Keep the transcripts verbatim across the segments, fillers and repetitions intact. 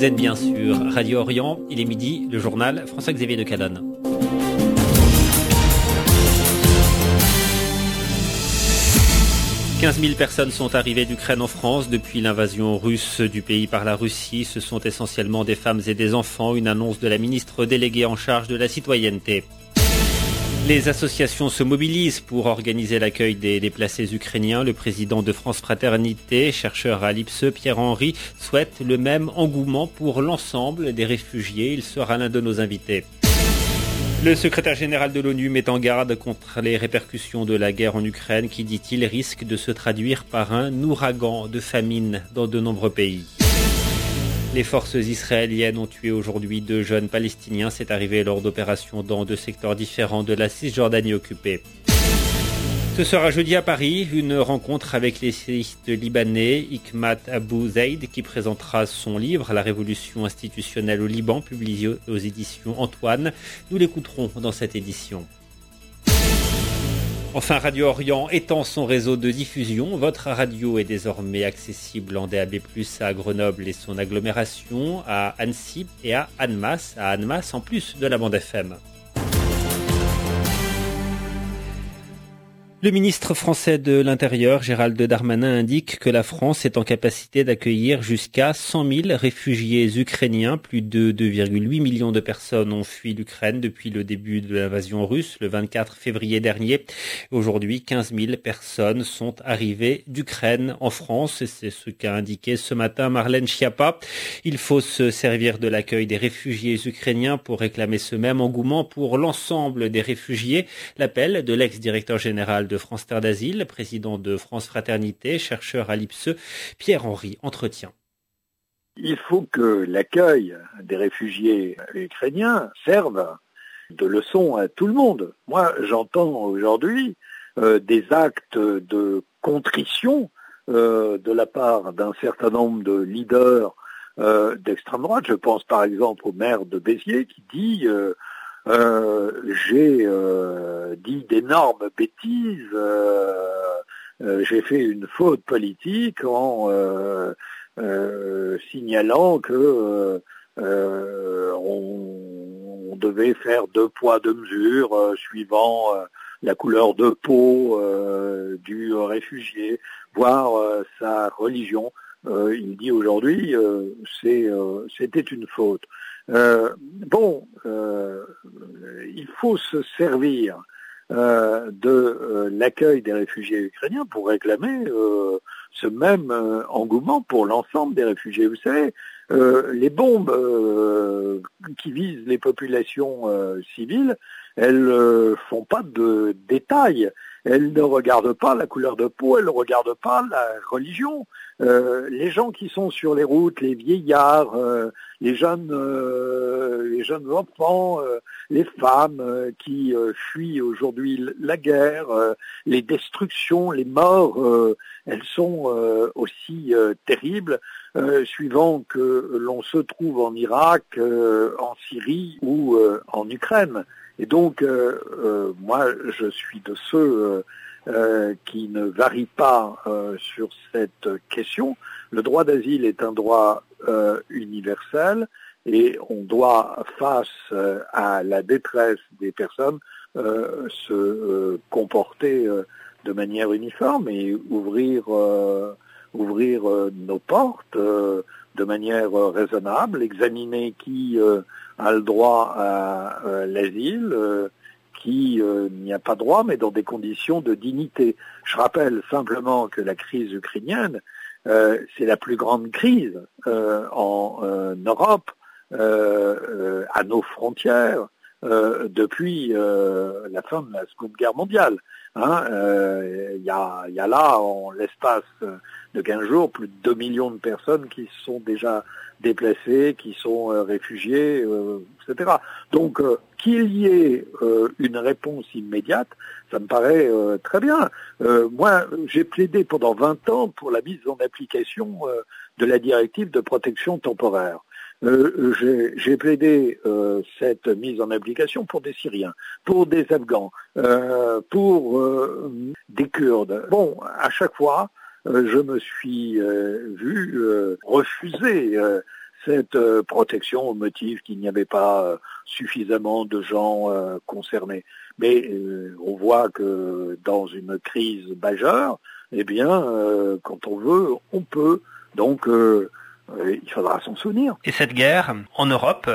Vous êtes bien sûr Radio Orient, il est midi, le journal François-Xavier de Calonne. quinze mille personnes sont arrivées d'Ukraine en France depuis l'invasion russe du pays par la Russie. Ce sont essentiellement des femmes et des enfants, une annonce de la ministre déléguée en charge de la citoyenneté. Les associations se mobilisent pour organiser l'accueil des déplacés ukrainiens. Le président de France Fraternité, chercheur à l'I P S E, Pierre-Henry, souhaite le même engouement pour l'ensemble des réfugiés. Il sera l'un de nos invités. Le secrétaire général de l'ONU met en garde contre les répercussions de la guerre en Ukraine qui, dit-il, risque de se traduire par un ouragan de famine dans de nombreux pays. Les forces israéliennes ont tué aujourd'hui deux jeunes Palestiniens. C'est arrivé lors d'opérations dans deux secteurs différents de la Cisjordanie occupée. Ce sera jeudi à Paris, une rencontre avec l'essayiste libanais Hikmat Abou Zaid qui présentera son livre « La révolution institutionnelle au Liban » publié aux éditions Antoine. Nous l'écouterons dans cette édition. Enfin, Radio Orient étend son réseau de diffusion. Votre radio est désormais accessible en D A B plus, à Grenoble et son agglomération, à Annecy et à Annemasse, à Annemasse en plus de la bande F M. Le ministre français de l'Intérieur, Gérald Darmanin, indique que la France est en capacité d'accueillir jusqu'à cent mille réfugiés ukrainiens. Plus de deux virgule huit millions de personnes ont fui l'Ukraine depuis le début de l'invasion russe, le vingt-quatre février dernier. Aujourd'hui, quinze mille personnes sont arrivées d'Ukraine en France. Et c'est ce qu'a indiqué ce matin Marlène Schiappa. Il faut se servir de l'accueil des réfugiés ukrainiens pour réclamer ce même engouement pour l'ensemble des réfugiés. L'appel de l'ex-directeur général de de France Terre d'Asile, président de France Fraternité, chercheur à l'I P S E, Pierre-Henry entretient. Il faut que l'accueil des réfugiés ukrainiens serve de leçon à tout le monde. Moi, j'entends aujourd'hui euh, des actes de contrition euh, de la part d'un certain nombre de leaders euh, d'extrême droite. Je pense par exemple au maire de Béziers qui dit euh, Euh, j'ai euh, dit d'énormes bêtises, euh, euh, j'ai fait une faute politique en euh, euh, signalant que euh, euh, on, on devait faire deux poids deux mesures euh, suivant euh, la couleur de peau euh, du réfugié, voire euh, sa religion. Euh, il dit aujourd'hui euh, c'est, euh, c'était une faute. Euh, bon, euh, il faut se servir euh, de euh, l'accueil des réfugiés ukrainiens pour réclamer euh, ce même euh, engouement pour l'ensemble des réfugiés. Vous savez, euh, les bombes euh, qui visent les populations euh, civiles, elles euh, font pas de détails. Elles ne regardent pas la couleur de peau, elles ne regardent pas la religion. Euh, les gens qui sont sur les routes, les vieillards, euh, les jeunes, euh, les jeunes enfants, euh, les femmes euh, qui euh, fuient aujourd'hui la guerre, euh, les destructions, les morts, euh, elles sont euh, aussi euh, terribles, euh, suivant que l'on se trouve en Irak, euh, en Syrie ou euh, en Ukraine. Et donc, euh, euh, moi, je suis de ceux euh, euh, qui ne varient pas euh, sur cette question. Le droit d'asile est un droit euh, universel et on doit, face euh, à la détresse des personnes, euh, se euh, comporter euh, de manière uniforme et ouvrir, euh, ouvrir euh, nos portes euh, de manière euh, raisonnable, examiner qui euh, a le droit à euh, l'asile, euh, qui euh, n'y a pas droit, mais dans des conditions de dignité. Je rappelle simplement que la crise ukrainienne, euh, c'est la plus grande crise euh, en euh, Europe, euh, euh, à nos frontières, euh, depuis euh, la fin de la Seconde Guerre mondiale. Hein, euh, y a, y a là, en l'espace de quinze jours, plus de deux millions de personnes qui sont déjà déplacées, qui sont euh, réfugiées, euh, et cetera. Donc, euh, qu'il y ait euh, une réponse immédiate, ça me paraît euh, très bien. Euh, moi, j'ai plaidé pendant vingt ans pour la mise en application euh, de la directive de protection temporaire. Euh, j'ai, j'ai plaidé euh, cette mise en application pour des Syriens, pour des Afghans, euh, pour euh, des Kurdes. Bon, à chaque fois, euh, je me suis euh, vu euh, refuser euh, cette euh, protection au motif qu'il n'y avait pas euh, suffisamment de gens euh, concernés. Mais euh, on voit que dans une crise majeure, eh bien, euh, quand on veut, on peut. Donc, euh, euh, il faudra s'en souvenir. Et cette guerre, en Europe,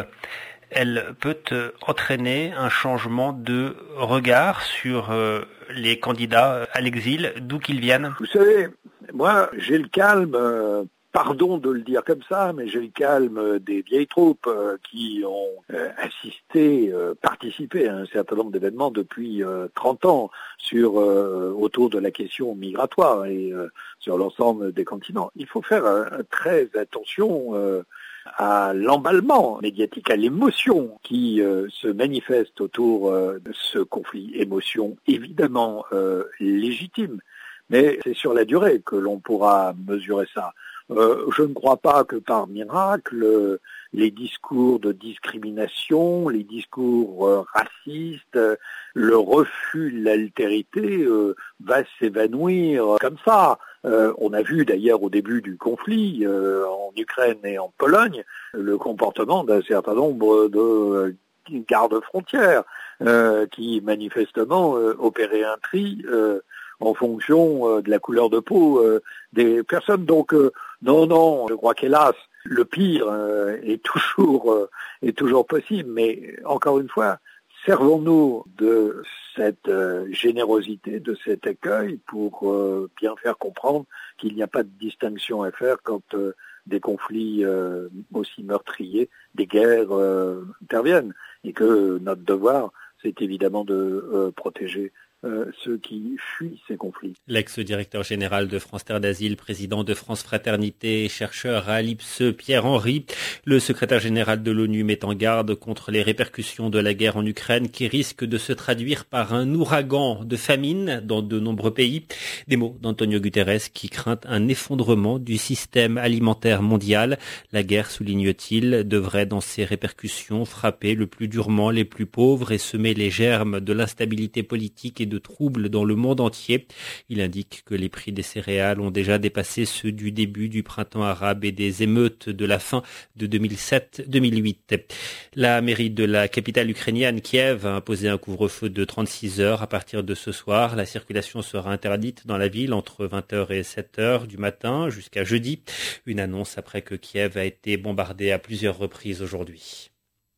elle peut entraîner un changement de regard sur euh, les candidats à l'exil, d'où qu'ils viennent. Vous savez, moi, j'ai le calme, euh, pardon de le dire comme ça, mais j'ai le calme des vieilles troupes euh, qui ont euh, assisté, euh, participé à un certain nombre d'événements depuis euh, trente ans sur euh, autour de la question migratoire et euh, sur l'ensemble des continents. Il faut faire euh, très attention euh, à l'emballement médiatique, à l'émotion qui euh, se manifeste autour euh, de ce conflit. Émotion évidemment euh, légitime, mais c'est sur la durée que l'on pourra mesurer ça. Euh, je ne crois pas que par miracle, euh, les discours de discrimination, les discours euh, racistes, euh, le refus de l'altérité euh, va s'évanouir comme ça. Euh, on a vu d'ailleurs au début du conflit euh, en Ukraine et en Pologne le comportement d'un certain nombre de euh, gardes-frontières euh, qui manifestement euh, opéraient un tri euh, en fonction euh, de la couleur de peau euh, des personnes. Donc euh, non, non, je crois qu'hélas, le pire euh, est toujours euh, est toujours possible. Mais encore une fois, servons-nous de cette euh, générosité, de cet accueil pour euh, bien faire comprendre qu'il n'y a pas de distinction à faire quand euh, des conflits euh, aussi meurtriers, des guerres euh, interviennent, et que notre devoir, c'est évidemment de euh, protéger Euh, ceux qui fuient ces conflits. L'ex-directeur général de France Terre d'Asile, président de France Fraternité et chercheur à l'I P S E, Pierre Henry. Le secrétaire général de l'ONU met en garde contre les répercussions de la guerre en Ukraine qui risque de se traduire par un ouragan de famine dans de nombreux pays. Des mots d'Antonio Guterres qui craint un effondrement du système alimentaire mondial. La guerre, souligne-t-il, devrait dans ses répercussions frapper le plus durement les plus pauvres et semer les germes de l'instabilité politique et de troubles dans le monde entier. Il indique que les prix des céréales ont déjà dépassé ceux du début du printemps arabe et des émeutes de la fin de deux mille sept deux mille huit. La mairie de la capitale ukrainienne, Kiev, a imposé un couvre-feu de trente-six heures à partir de ce soir. La circulation sera interdite dans la ville entre vingt heures et sept heures du matin jusqu'à jeudi. Une annonce après que Kiev a été bombardée à plusieurs reprises aujourd'hui.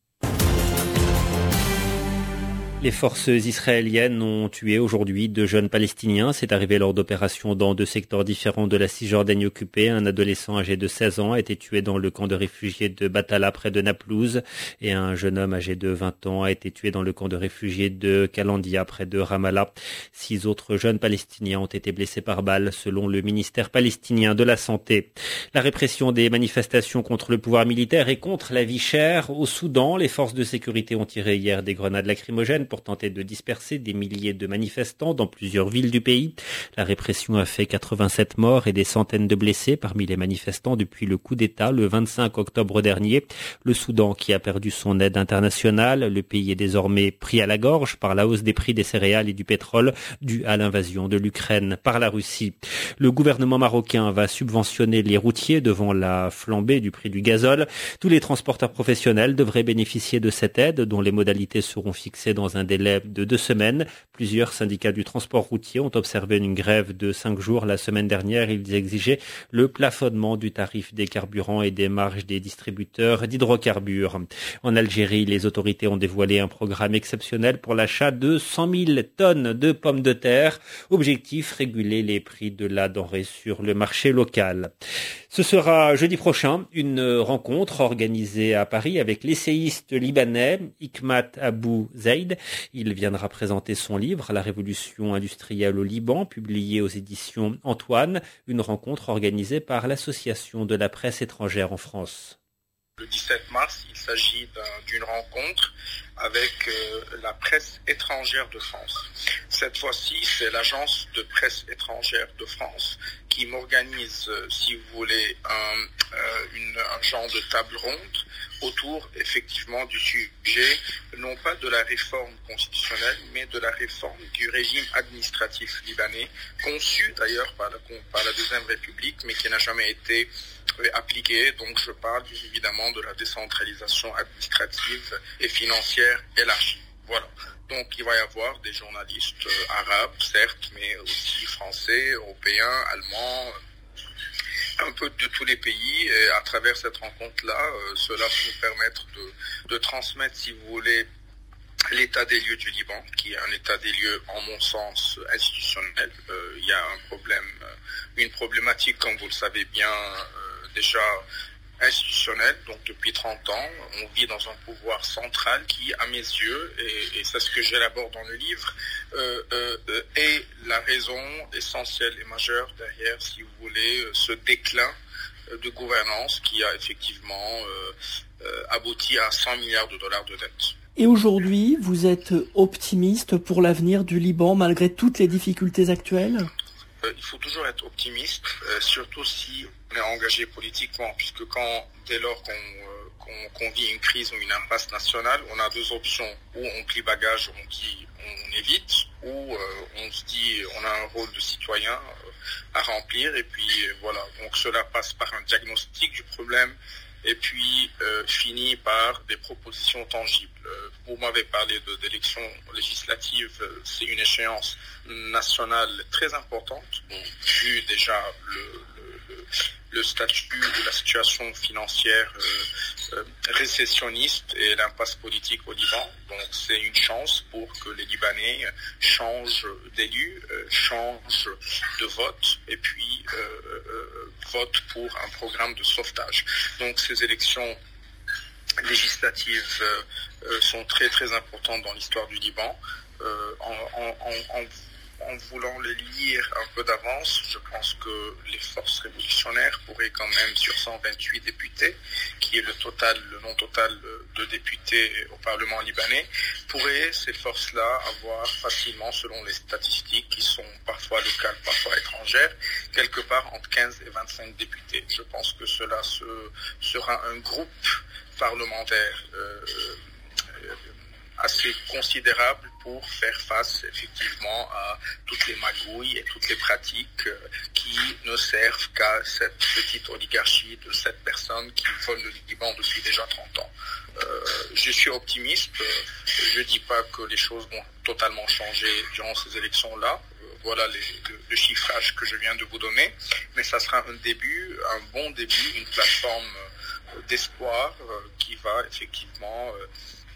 Les forces israéliennes ont tué aujourd'hui deux jeunes Palestiniens. C'est arrivé lors d'opérations dans deux secteurs différents de la Cisjordanie occupée. Un adolescent âgé de seize ans a été tué dans le camp de réfugiés de Batala près de Naplouse et un jeune homme âgé de vingt ans a été tué dans le camp de réfugiés de Kalandia près de Ramallah. Six autres jeunes Palestiniens ont été blessés par balles selon le ministère palestinien de la Santé. La répression des manifestations contre le pouvoir militaire et contre la vie chère au Soudan. Les forces de sécurité ont tiré hier des grenades lacrymogènes pour tenter de disperser des milliers de manifestants dans plusieurs villes du pays. La répression a fait quatre-vingt-sept morts et des centaines de blessés parmi les manifestants depuis le coup d'État le vingt-cinq octobre dernier. Le Soudan qui a perdu son aide internationale, le pays est désormais pris à la gorge par la hausse des prix des céréales et du pétrole due à l'invasion de l'Ukraine par la Russie. Le gouvernement marocain va subventionner les routiers devant la flambée du prix du gazole. Tous les transporteurs professionnels devraient bénéficier de cette aide dont les modalités seront fixées dans un Un délai de deux semaines. Plusieurs syndicats du transport routier ont observé une grève de cinq jours la semaine dernière. Ils exigeaient le plafonnement du tarif des carburants et des marges des distributeurs d'hydrocarbures. En Algérie, les autorités ont dévoilé un programme exceptionnel pour l'achat de cent mille tonnes de pommes de terre. Objectif, réguler les prix de la denrée sur le marché local. Ce sera jeudi prochain une rencontre organisée à Paris avec l'essayiste libanais Hikmat Abou Zaid. Il viendra présenter son livre « La révolution industrielle au Liban », publié aux éditions Antoine, une rencontre organisée par l'Association de la presse étrangère en France. Le dix-sept mars, il s'agit d'une rencontre avec euh, la presse étrangère de France. Cette fois-ci, c'est l'agence de presse étrangère de France qui m'organise, euh, si vous voulez, un, euh, une, un genre de table ronde autour effectivement du sujet, non pas de la réforme constitutionnelle, mais de la réforme du régime administratif libanais, conçu d'ailleurs par la, par la Deuxième République, mais qui n'a jamais été appliquée. Donc je parle évidemment de la décentralisation administrative et financière élargie. Voilà. Donc il va y avoir des journalistes euh, arabes, certes, mais aussi français, européens, allemands, un peu de tous les pays. Et à travers cette rencontre-là, euh, cela va nous permettre de, de transmettre, si vous voulez, l'état des lieux du Liban, qui est un état des lieux, en mon sens, institutionnel. Euh, il y a un problème, une problématique, comme vous le savez bien, euh, déjà institutionnelle. Donc depuis trente ans, on vit dans un pouvoir central qui, à mes yeux, et, et c'est ce que j'élabore dans le livre, euh, euh, est la raison essentielle et majeure derrière, si vous voulez, ce déclin de gouvernance qui a effectivement euh, euh, abouti à cent milliards de dollars de dette. Et aujourd'hui, vous êtes optimiste pour l'avenir du Liban malgré toutes les difficultés actuelles ? Euh, il faut toujours être optimiste, euh, surtout si on est engagé politiquement, puisque quand, dès lors qu'on, euh, qu'on, qu'on vit une crise ou une impasse nationale, on a deux options. Ou on plie bagage, on dit on évite, ou euh, on se dit on a un rôle de citoyen euh, à remplir, et puis euh, voilà. Donc cela passe par un diagnostic du problème, et puis euh, finit par des propositions tangibles. Euh, vous m'avez parlé de, d'élections législatives, euh, c'est une échéance nationale très importante, bon, vu déjà le, le, le, le statut de la situation financière euh, euh, récessionniste et l'impasse politique au Liban. Donc c'est une chance pour que les Libanais changent d'élus, euh, changent de vote, et puis euh, euh, votent pour un programme de sauvetage. Donc ces élections législatives euh, euh, sont très très importantes dans l'histoire du Liban. Euh, en, en, en, en voulant les lire un peu d'avance, je pense que les forces révolutionnaires pourraient quand même, sur cent vingt-huit députés, qui est le total, le non total de députés au Parlement libanais, pourraient ces forces-là avoir facilement, selon les statistiques qui sont parfois locales, parfois étrangères, quelque part entre quinze et vingt-cinq députés. Je pense que cela se, sera un groupe parlementaire euh, euh, assez considérable pour faire face effectivement à toutes les magouilles et toutes les pratiques euh, qui ne servent qu'à cette petite oligarchie de sept personnes qui volent le Liban depuis déjà trente ans. Euh, je suis optimiste, je ne dis pas que les choses vont totalement changer durant ces élections-là. Euh, voilà les, le, le chiffrage que je viens de vous donner, mais ça sera un début, un bon début, une plateforme euh, d'espoir euh, qui va effectivement euh,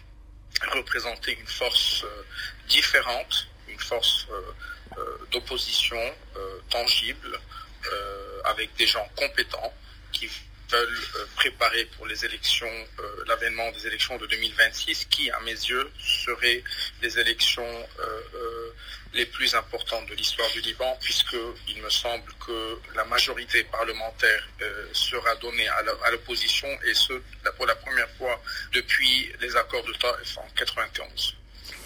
représenter une force euh, différente, une force euh, euh, d'opposition euh, tangible, euh, avec des gens compétents qui veulent euh, préparer pour les élections, euh, l'avènement des élections de deux mille vingt-six, qui, à mes yeux, seraient les élections euh, euh, les plus importantes de l'histoire du Liban, puisqu'il me semble que la majorité parlementaire euh, sera donnée à, la, à l'opposition, et ce, pour la première fois depuis les accords de Taïf en quatre-vingt-onze.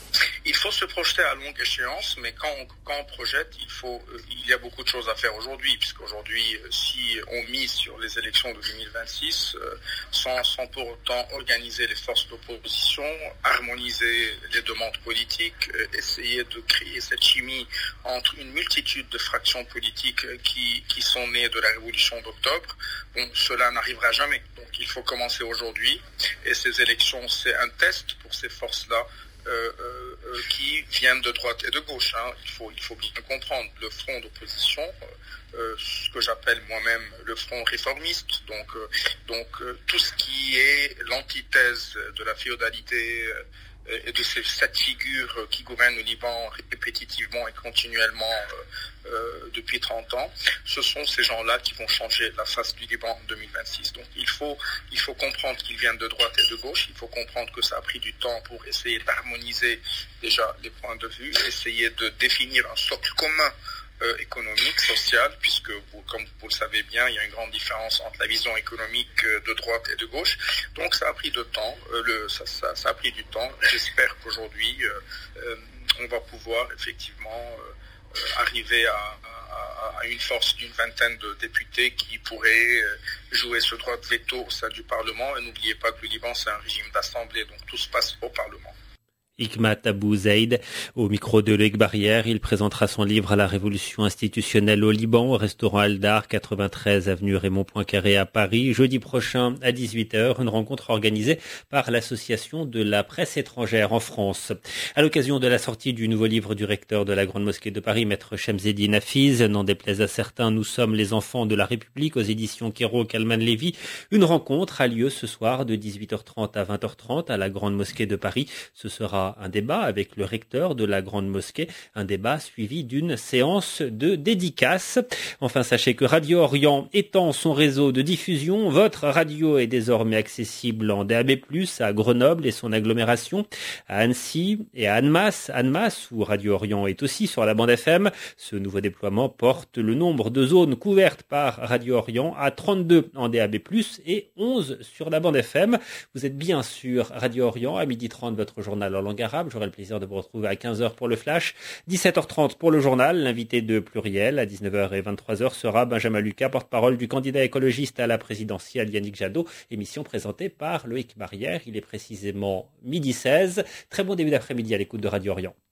Il faut se projeter à longue échéance, mais quand on, quand on projette, il faut, euh, il y a beaucoup de choses à faire aujourd'hui, puisqu'aujourd'hui, euh, si on mise sur les élections de deux mille vingt-six, euh, sans, sans pour autant organiser les forces d'opposition, harmoniser les demandes politiques, euh, essayer de créer cette chimie entre une multitude de fractions politiques euh, qui, qui sont nées de la révolution d'octobre, bon, cela n'arrivera jamais. Donc il faut commencer aujourd'hui, et ces élections, c'est un test pour ces forces-là, Euh, euh, qui viennent de droite et de gauche. Hein. Il faut, il faut bien comprendre le front d'opposition, euh, ce que j'appelle moi-même le front réformiste, donc, euh, donc euh, tout ce qui est l'antithèse de la féodalité euh, et de ces sept figures qui gouvernent le Liban répétitivement et continuellement euh, euh, depuis trente ans, ce sont ces gens-là qui vont changer la face du Liban en deux mille vingt-six. Donc il faut, il faut comprendre qu'ils viennent de droite et de gauche, il faut comprendre que ça a pris du temps pour essayer d'harmoniser déjà les points de vue, essayer de définir un socle commun euh, économique, social, puisque vous, comme vous le savez bien, il y a une grande différence entre la vision économique euh, de droite et de gauche. Donc ça a pris du temps, euh, le, ça, ça, ça a pris du temps. J'espère qu'aujourd'hui, euh, euh, on va pouvoir effectivement euh, euh, arriver à, à, à une force d'une vingtaine de députés qui pourraient jouer ce droit de veto au sein du Parlement. Et n'oubliez pas que le Liban, c'est un régime d'assemblée, donc tout se passe au Parlement. Hikmat Abou Zeid, au micro de Loïc Barrière, il présentera son livre à la révolution institutionnelle au Liban, au restaurant Aldar, quatre-vingt-treize avenue Raymond Poincaré à Paris, jeudi prochain à dix-huit heures, une rencontre organisée par l'association de la presse étrangère en France. À l'occasion de la sortie du nouveau livre du recteur de la Grande Mosquée de Paris, maître Chemseddine Hafiz, n'en déplaise à certains, nous sommes les enfants de la République, aux éditions Kéro Kalman Lévy, une rencontre a lieu ce soir de dix-huit heures trente à vingt heures trente à la Grande Mosquée de Paris. Ce sera un débat avec le recteur de la Grande Mosquée, un débat suivi d'une séance de dédicace. Enfin, sachez que Radio Orient étend son réseau de diffusion. Votre radio est désormais accessible en D A B plus, à Grenoble et son agglomération, à Annecy et à Annemasse, Annemasse où Radio Orient est aussi sur la bande F M. Ce nouveau déploiement porte le nombre de zones couvertes par Radio Orient à trente-deux en D A B plus, et onze sur la bande F M. Vous êtes bien sur Radio Orient, à midi trente, votre journal en langue arabe. J'aurai le plaisir de vous retrouver à quinze heures pour le flash, dix-sept heures trente pour le journal. L'invité de Pluriel à dix-neuf heures et vingt-trois heures sera Benjamin Lucas, porte-parole du candidat écologiste à la présidentielle Yannick Jadot. Émission présentée par Loïc Barrière. Il est précisément midi seize. Très bon début d'après-midi à l'écoute de Radio Orient.